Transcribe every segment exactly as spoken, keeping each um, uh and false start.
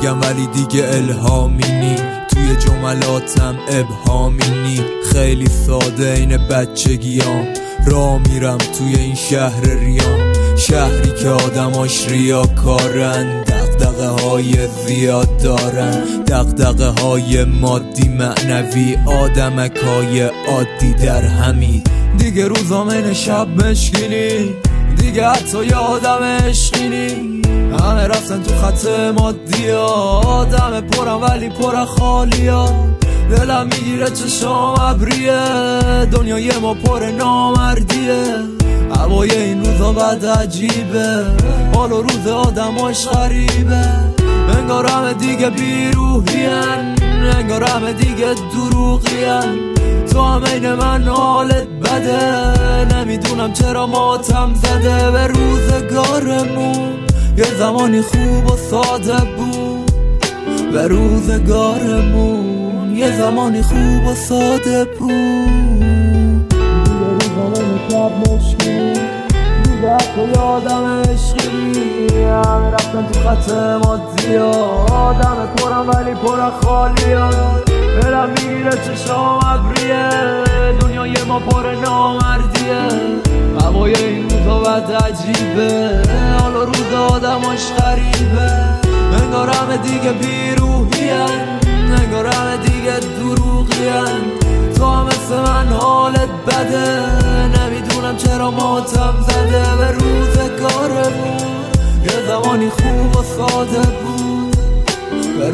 میگم ولی دیگه الهامینی، توی جملاتم ابهامینی. خیلی ساده این بچگیام، راه میرم توی این شهر ریام، شهری که آدماش ریاکارن، دغدغه های زیاد دارن، دغدغه های مادی معنوی، آدمک های عادی در همین. دیگه روزامین شب مشکینی، دیگه حتی یه آدم عشقینی، همه رفتن تو خط مادی ها، آدم پرم ولی پر خالی ها. دلم میگیره چشام ابریه، دنیای ما پر نامردیه، هوای این روزا بد عجیبه، حال و روز آدماش غریبه. انگار همه دیگه بیروحین، انگار همه دیگه دروغین، تو هم این من حالت بده، نمیدونم چرا ماتم زده به روزگارمون. یه زمانی خوب و ساده بود، به روزگارمون یه زمانی خوب و ساده بود. دیگه روزامون شب مشکل، دیگه تو یادم عشقی، همه رفتن تو خط مادی ها، آدم پرم ولی پر خالی ها. دلم میگیره چشام ابریه، دنیای ما پر نامردیه، هوای این روزا بد عجیبه، حال و روز آدماش غریبه. انگار همه دیگه بیروحین، انگار همه دیگه دروغین، تو هم مثل من حالت بده، نمیدونم چرا ماتم زده به روزگارمون. یه زمانی خوب و ساده بود، به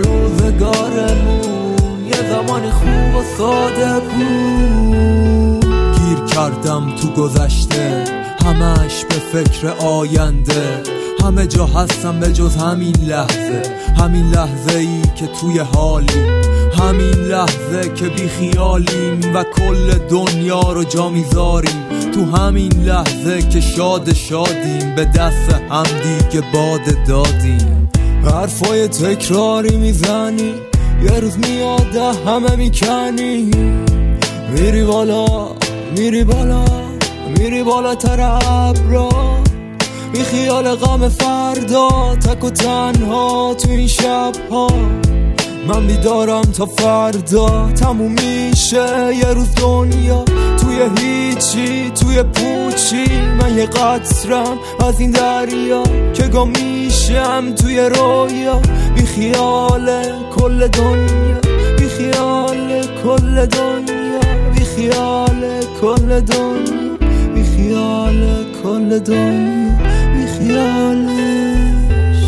روزگارمون یه زمانی خوب و ساده بود. گیر کردم تو گذشته، همش به فکر آینده، همه جا هستم به جز همین لحظه، همین لحظه ای که توی حالیم، همین لحظه که بی خیالیم و کل دنیا رو جا میذاریم، تو همین لحظه که شاد شادیم، به دست هم دیگه باد دادیم. حرفای تکراری میزنی، یه روز میاد همه میکنی، میری بالا میری بالا میری بالاتر ابرا، بی خیال غم فردا، تک و تنها تو این شبها. من بیدارم تا فردا تموم میشه یه روز دنیا، توی هیچی توی پوچی، من یه قطرم از این دریا که گم میشم توی رویا. بی خیال کل دنیا، بی خیال کل دنیا، بی خیال کل دنیا، بی خیال کل دنیا، بی خیالش.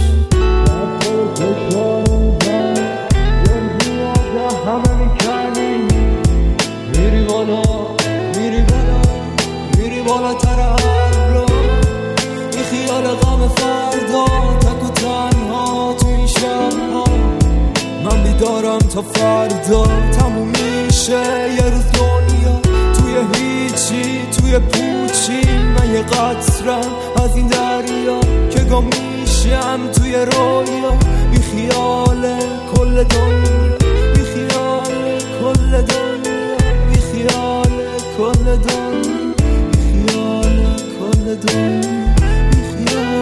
همه میکنی، میری بالا میری بالا میری بالاتر ابرا، بی خیال غم فردا، تک و تنها تو این شبها. من بیدارم تا فردا تموم میشه یه روز دنیا، توی هیچی توی پوچی، من یه قطرم از این دریا که گم میشم توی رویا. بی خیال کل دنیا، بی خیال کل دنیا، بی خیال کل دنیا، بی خیال کل دنیا، بی خیال.